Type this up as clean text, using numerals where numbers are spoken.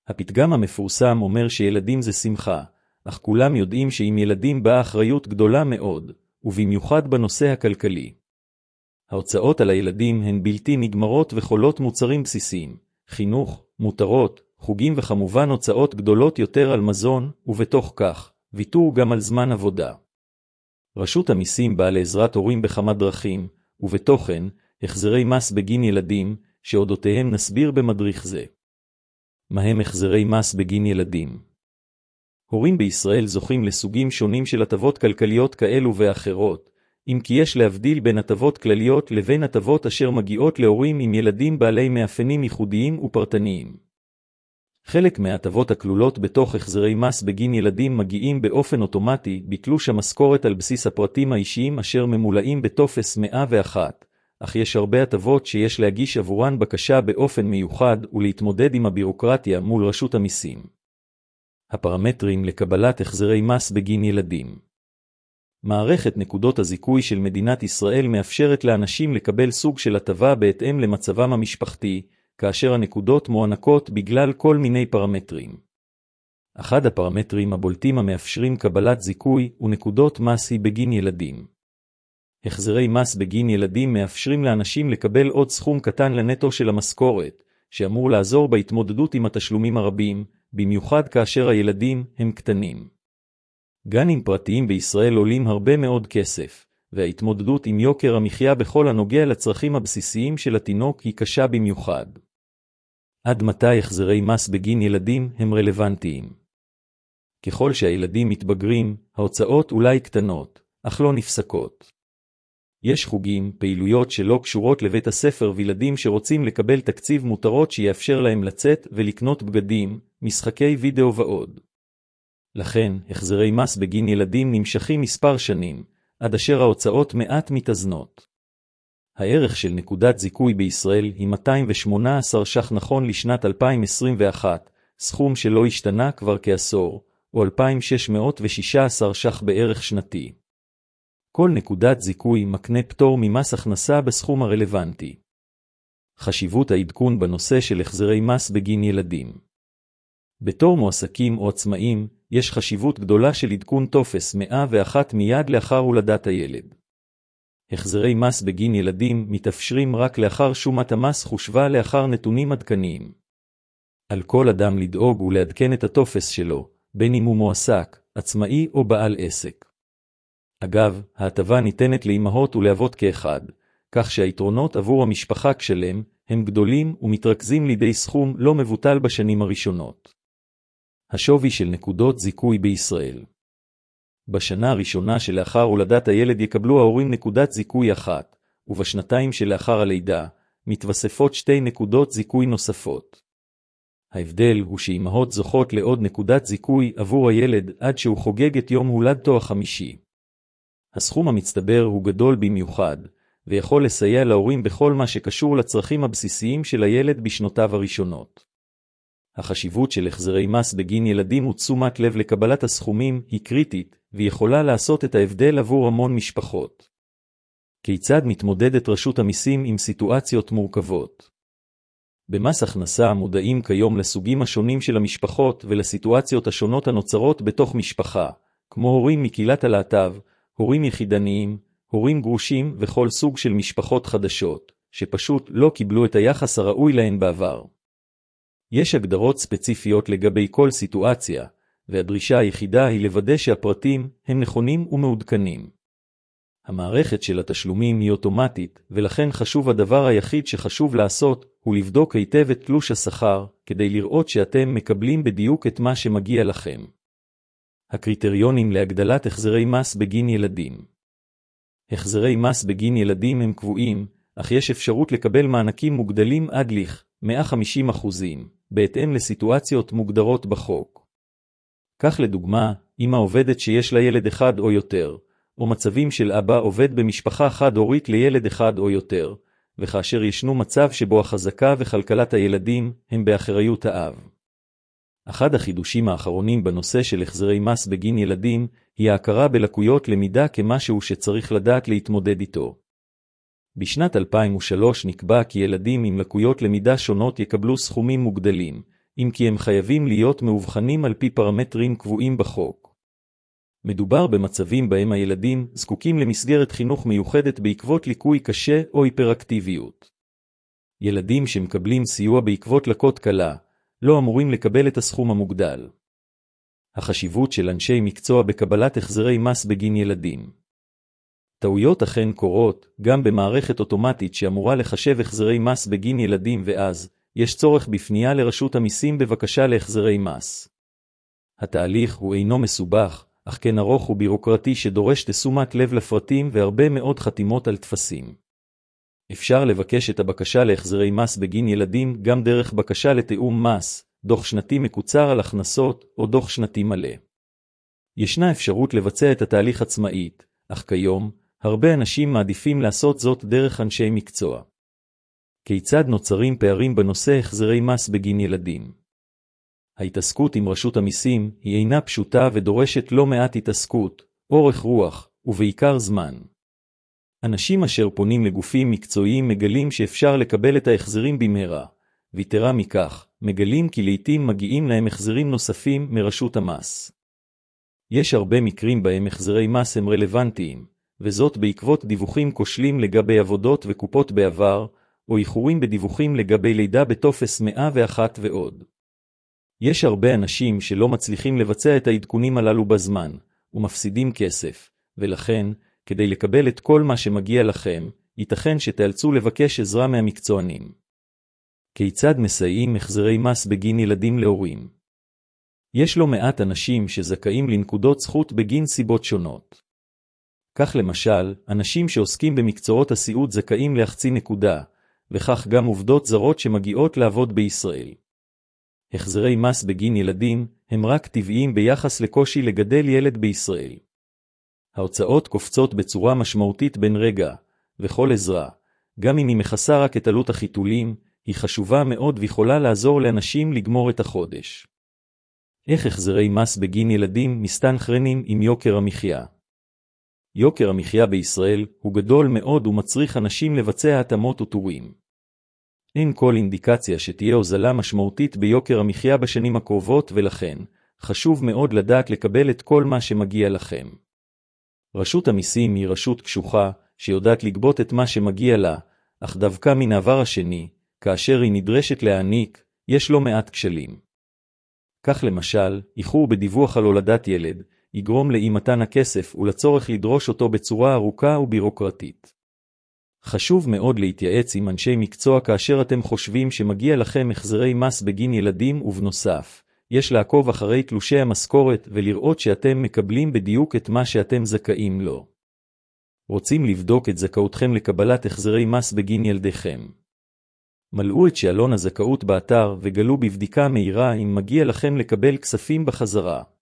הפתגם המפורסם אומר שילדים זה שמחה, אך כולם יודעים שעם ילדים באה אחריות גדולה מאוד, ובמיוחד בנושא הכלכלי. ההוצאות על הילדים הן בלתי נגמרות וחולות מוצרים בסיסיים, חינוך, מותרות, חוגים וכמובן הוצאות גדולות יותר על מזון, ובתוך כך, ויתור גם על זמן עבודה. רשות המיסים באה לעזרת הורים בכמה דרכים, ובתוכן, החזרי מס בגין ילדים, שאודותיהם נסביר במדריך זה. מהם החזרי מס בגין ילדים? הורים בישראל זוכים לסוגים שונים של הטבות כלכליות כאלו ואחרות, אם כי יש להבדיל בין הטבות כלליות לבין הטבות אשר מגיעות להורים עם ילדים בעלי מאפיינים ייחודיים ופרטניים. חלק מההטבות הכלולות בתוך החזרי מס בגין ילדים מגיעים באופן אוטומטי בתלוש המשכורת על בסיס הפרטים האישיים אשר ממולאים בטופס 101, אך יש הרבה הטבות שיש להגיש עבורן בקשה באופן מיוחד ולהתמודד עם הבירוקרטיה מול רשות המיסים. הפרמטרים לקבלת החזרי מס בגין ילדים. מערכת נקודות הזיכוי של מדינת ישראל מאפשרת לאנשים לקבל סוג של הטבה בהתאם למצבם המשפחתי, כאשר הנקודות מוענקות בגלל כל מיני פרמטרים. אחד הפרמטרים הבולטים המאפשרים קבלת זיכוי ונקודות מס היא בגין ילדים. החזרי מס בגין ילדים מאפשרים לאנשים לקבל עוד סכום קטן לנטו של המשכורת, שאמור לעזור בהתמודדות עם התשלומים הרבים, במיוחד כאשר הילדים הם קטנים. גנים פרטיים בישראל עולים הרבה מאוד כסף, וההתמודדות עם יוקר המחיה בכל הנוגע לצרכים הבסיסיים של התינוק היא קשה במיוחד. עד מתי החזרי מס בגין ילדים הם רלוונטיים? ככל שהילדים מתבגרים, ההוצאות אולי קטנות, אך לא נפסקות. יש חוגים, פעילויות שלא קשורות לבית הספר וילדים שרוצים לקבל תקציב מותרות שיאפשר להם לצאת ולקנות בגדים, משחקי וידאו ועוד. לכן, החזרי מס בגין ילדים נמשכים מספר שנים, עד אשר ההוצאות מעט מתאזנות. הערך של נקודת זיכוי בישראל היא 218 ש"ח נכון לשנת 2021, סכום שלא השתנה כבר כעשור, או 2,616 ש"ח בערך שנתי. כל נקודת זיכוי מקנה פטור ממס הכנסה בסכום הרלוונטי. חשיבות העדכון בנושא של החזרי מס בגין ילדים. בתור מועסקים או עצמאים, יש חשיבות גדולה של עדכון טופס 101 מיד לאחר הולדת הילד. החזרי מס בגין ילדים מתאפשרים רק לאחר שומת המס חושבה לאחר נתונים עדכניים. על כל אדם לדאוג ולעדכן את הטופס שלו, בין אם הוא מועסק, עצמאי או בעל עסק. אגב, ההטבה ניתנת לאמהות ולאבות כאחד, כך שהיתרונות עבור המשפחה כשלם הם גדולים ומתרכזים לידי סכום לא מבוטל בשנים הראשונות. השווי של נקודות זיכוי בישראל. בשנה הראשונה שלאחר הולדת הילד יקבלו ההורים נקודת זיכוי אחת, ובשנתיים שלאחר הלידה מתווספות 2 נקודות זיכוי נוספות. ההבדל הוא שאימהות זוכות לעוד נקודת זיכוי עבור הילד עד שהוא חוגג את יום הולדתו החמישי. הסכום המצטבר הוא גדול במיוחד, ויכול לסייע להורים בכל מה שקשור לצרכים הבסיסיים של הילד בשנותיו הראשונות. החשיבות של החזרי מס בגין ילדים ותשומת לב לקבלת הסכומים היא קריטית, ויכולה לעשות את ההבדל עבור המון משפחות. כיצד מתמודדת רשות המיסים עם סיטואציות מורכבות? במס הכנסה מודעים כיום לסוגים השונים של המשפחות ולסיטואציות השונות הנוצרות בתוך משפחה, כמו הורים מקהילת הלהט"ב, הורים יחידניים, הורים גרושים וכל סוג של משפחות חדשות, שפשוט לא קיבלו את היחס הראוי להן בעבר. יש הגדרות ספציפיות לגבי כל סיטואציה, והדרישה היחידה היא לוודא שהפרטים הם נכונים ומעודכנים. המערכת של התשלומים היא אוטומטית, ולכן חשוב הדבר היחיד שחשוב לעשות הוא לבדוק היטב את תלוש השכר, כדי לראות שאתם מקבלים בדיוק את מה שמגיע לכם. הקריטריונים להגדלת החזרי מס בגין ילדים. החזרי מס בגין ילדים הם קבועים, אך יש אפשרות לקבל מענקים מוגדלים עד ל-150%, בהתאם לסיטואציות מוגדרות בחוק. כך לדוגמה, אמא עובדת שיש לה ילד אחד או יותר, או מצבים של אבא עובד במשפחה חד-הורית לילד אחד או יותר, וכאשר ישנו מצב שבו החזקה וכלכלת הילדים הם באחריות האב. אחד החידושים האחרונים בנושא של החזרי מס בגין ילדים היא ההכרה בלקויות למידה כמשהו שצריך לדעת להתמודד איתו. בשנת 2003 נקבע כי ילדים עם לקויות למידה שונות יקבלו סכומים מוגדלים, אם כי הם חייבים להיות מאובחנים על פי פרמטרים קבועים בחוק. מדובר במצבים בהם הילדים זקוקים למסגרת חינוך מיוחדת בעקבות ליקוי קשה או היפראקטיביות. ילדים שמקבלים סיוע בעקבות לקות קלה, לא אמורים לקבל את הסכום המוגדל. החשיבות של אנשי מקצוע בקבלת החזרי מס בגין ילדים. טעויות אכן קורות, גם במערכת אוטומטית שאמורה לחשב החזרי מס בגין ילדים, ואז יש צורך בפנייה לרשות המיסים בבקשה להחזרי מס. התהליך הוא אינו מסובך, אך כן ארוך ובירוקרטי שדורש תשומת לב לפרטים והרבה מאוד חתימות על טפסים. אפשר לבקש את הבקשה להחזרי מס בגין ילדים גם דרך בקשה לתיאום מס, דוח שנתי מקוצר על הכנסות או דוח שנתי מלא. ישנה אפשרות לבצע את התהליך עצמאית, אך כיום, הרבה אנשים מעדיפים לעשות זאת דרך אנשי מקצוע. כיצד נוצרים פערים בנושא החזרי מס בגין ילדים? ההתעסקות עם רשות המיסים היא אינה פשוטה ודורשת לא מעט התעסקות, אורך רוח, ובעיקר זמן. אנשים אשר פונים לגופים מקצועיים מגלים שאפשר לקבל את ההחזרים במהרה, ויתרה מכך, מגלים כי לעתים מגיעים להם החזרים נוספים מרשות המס. יש הרבה מקרים בהם החזרי מס הם רלוונטיים, וזאת בעקבות דיווחים כושלים לגבי עבודות וקופות בעבר, או איחורים בדיווחים לגבי לידה בטופס 101 ועוד. יש הרבה אנשים שלא מצליחים לבצע את העדכונים הללו בזמן, ומפסידים כסף, ולכן, כדי לקבל את כל מה שמגיע לכם, ייתכן שתאלצו לבקש עזרה מהמקצוענים. כיצד מסייעים החזרי מס בגין ילדים להורים? יש לא מעט אנשים שזכאים לנקודות זכות בגין סיבות שונות. כך למשל, אנשים שעוסקים במקצועות הסיעוד זכאים להחצי נקודה, וכך גם עובדות זרות שמגיעות לעבוד בישראל. החזרי מס בגין ילדים הם רק טבעיים ביחס לקושי לגדל ילד בישראל. ההוצאות קופצות בצורה משמעותית בין רגע, וכל עזרה, גם אם היא מכסה רק את עלות החיתולים, היא חשובה מאוד ויכולה לעזור לאנשים לגמור את החודש. איך החזרי מס בגין ילדים מסתנכרנים עם יוקר המחיה? יוקר המחיה בישראל הוא גדול מאוד ומצריך אנשים לבצע התאמות וטורים. אין כל אינדיקציה שתהיה הוזלה משמעותית ביוקר המחיה בשנים הקרובות, ולכן חשוב מאוד לדעת לקבל את כל מה שמגיע לכם. רשות המיסים היא רשות קשוחה שיודעת לגבות את מה שמגיע לה, אך דווקא מן העבר השני, כאשר היא נדרשת להעניק, יש לא מעט כשלים. כך למשל, איחור בדיווח על הולדת ילד, יגרום לאי מתן הכסף ולצורך לדרוש אותו בצורה ארוכה ובירוקרטית. חשוב מאוד להתייעץ עם אנשי מקצוע כאשר אתם חושבים שמגיע לכם החזרי מס בגין ילדים, ובנוסף, יש לעקוב אחרי תלושי המשכורת ולראות שאתם מקבלים בדיוק את מה שאתם זכאים לו. רוצים לבדוק את זכאותכם לקבלת החזרי מס בגין ילדיכם? מלאו את שאלון הזכאות באתר וגלו בבדיקה מהירה אם מגיע לכם לקבל כספים בחזרה.